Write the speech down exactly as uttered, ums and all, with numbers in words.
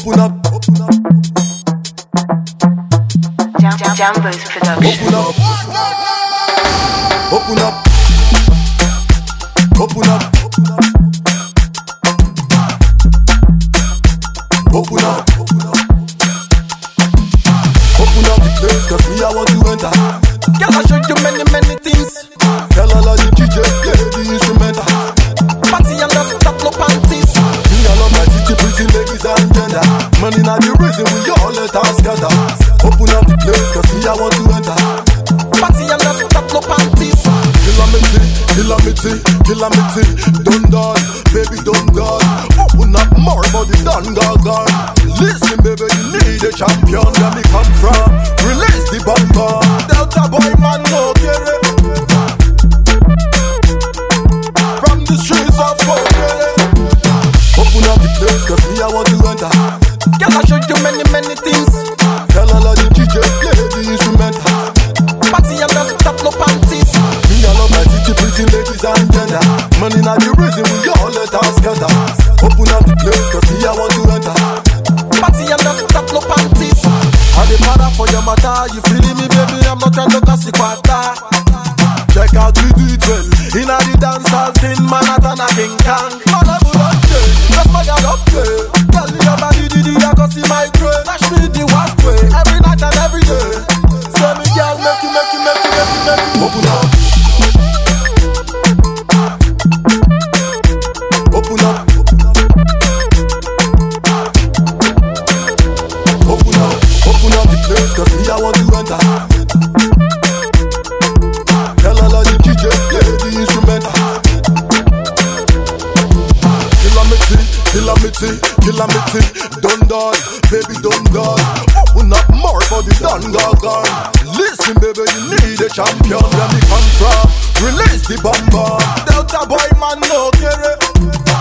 Open up, open up. Jam Jam Jambo's production. Open up, open up, open up, open up, open up, open up the place, cause me I want to enter. Girl, I show you many, many things. Tell all of the D J, play the instrumental. Party and just stop no panties. Me I love my city, pretty ladies and gender. Money not the reason we all let us scatter. Open up the place, cause me I want to enter. Party and just stop no panties. Calamity, calamity, calamity. Don't die, baby, don't die. Open up more for the done gone gone. Listen, baby, you need a champion. Where me come from? Release the bomb bomb. Delta boy, man, no get it. From the streets of Korea. Open up the place, cause me I want to enter. Girl, I show you many, many things. Tell all of the D J, play the instrumental. Party and just stop no panties. Me I love my city, pretty ladies and gender. Money not the reason we all let us scatter. Open up the place, cause me I want to enter. Party and just stop no panties. I dey para for your matter. You feeling me, baby? I'm not trying to cause you quarter. Check out we do it well. Inna the dance hall thing, Manhattan a King Kong. Man a good up there, just my girl up there. Tell me your body, did you go see my train? Dash me the worst way, every night and every day. Say me girl, make you, make you, make you, make you, make you. Open up, open up, open up, open up the place, cause me I want to enter. Tell all of the D J, play the instrumental. Calamity, calamity, calamity. Don't die, baby, don't die. Open up more for the done gone gone. Listen, baby, you need a champion. Where me come from? Release the bomb bomb. Delta boy, man, no get it.